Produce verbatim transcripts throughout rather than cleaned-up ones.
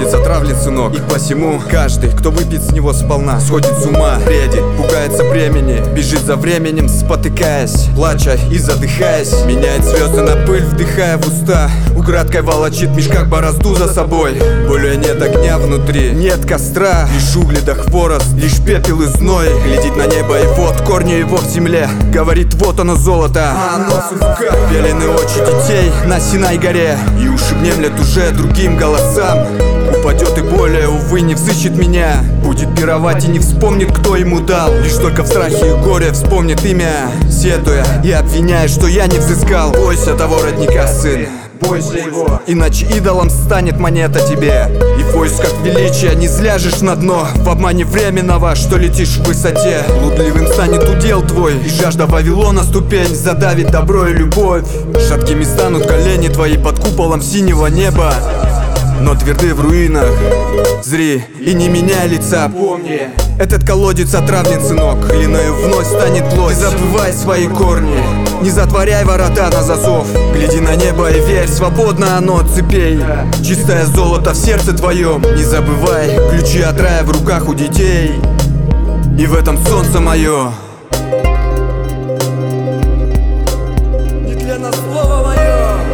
колодец отравлен, сынок, и посему каждый, кто выпьет с него сполна, сходит с ума, бредит, пугается времени, бежит за временем, спотыкаясь, плача и задыхаясь, меняет звезды на пыль, вдыхая в уста, украдкой волочит в мешках борозду за собой. Более нет огня внутри, нет костра, лишь угли да хворост, лишь пепел и зной. Глядит на небо и вот корни его в земле, говорит, вот оно золото, а оно в руках. Белены очи детей на Синай горе, и уши внемлят уже другим голосам. Упадет и более, увы, не взыщет меня, будет пировать и не вспомнит, кто ему дал. Лишь только в страхе и горе вспомнит имя, сетуя и обвиняя, что я не взыскал. Бойся того родника, сын, бойся его, иначе идолом станет монета тебе. И в поисках величия не сляжешь на дно, в обмане временного, что летишь в высоте. Блудливым станет удел твой, и жажда Вавилона ступень задавит добро и любовь. Шаткими станут колени твои под куполом синего неба, но тверды в руинах. Зри и не меняй лица, помни, этот колодец отравлен, сынок, глиною вновь станет плоть. Не забывай свои корни, не затворяй ворота на засов. Гляди на небо и верь, свободно оно от цепей. Чистое золото в сердце твоем, не забывай, ключи от рая в руках у детей. И в этом солнце мое. Не для нас слово мое.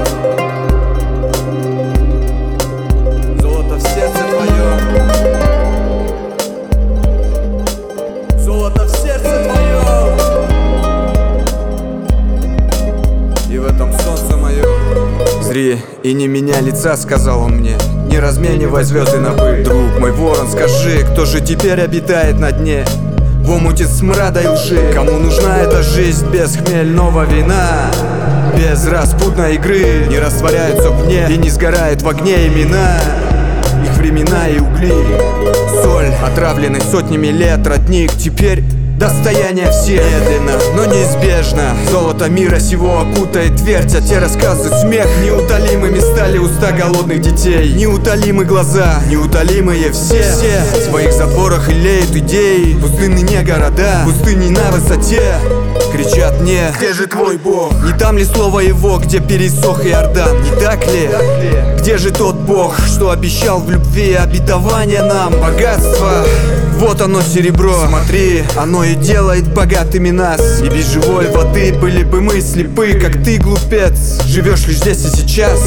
Зри и не меняй лица, сказал он мне, не разменивай звезды на пыль. Друг мой ворон, скажи, кто же теперь обитает на дне, в омуте смрада и лжи? Кому нужна эта жизнь без хмельного вина, без распутной игры? Не растворяются в дне и не сгорают в огне имена, их времена и угли. Соль, отравленный сотнями лет, родник теперь достояние всех. Медленно, но неизбежно золото мира сего окутает твердь, а те рассказы смех. Неутолимыми стали уста голодных детей, неутолимы глаза, неутолимые все. Все в своих затворах илеют идеи, пустыны не города, пустыни на высоте. Кричат мне, где же твой Бог? Не там ли слово его, где пересох Иордан? Не так ли? Где же тот Бог, что обещал в любви обетование нам? Богатство, вот оно серебро, смотри, оно и делает богатыми нас. И без живой воды были бы мы слепы, как ты, глупец, живешь лишь здесь и сейчас.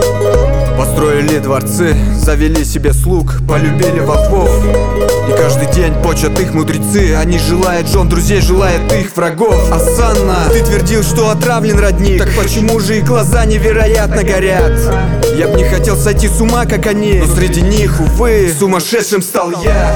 Построили дворцы, завели себе слуг, полюбили волхвов, и каждый день почат их мудрецы. Они желают жен, друзей, желают их врагов. Асанна, ты твердил, что отравлен родник, так почему же их глаза невероятно горят? Я б не хотел сойти с ума, как они, но среди них, увы, сумасшедшим стал я.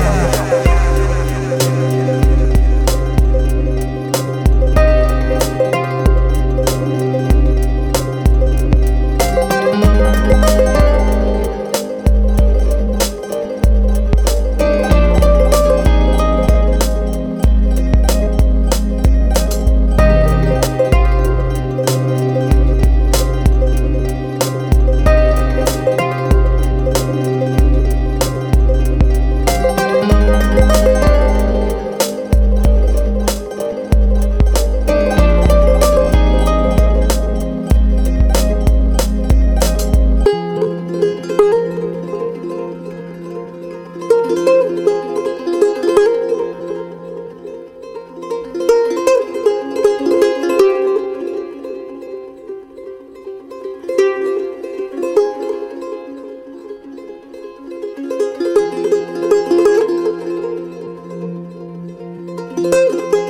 Thank you.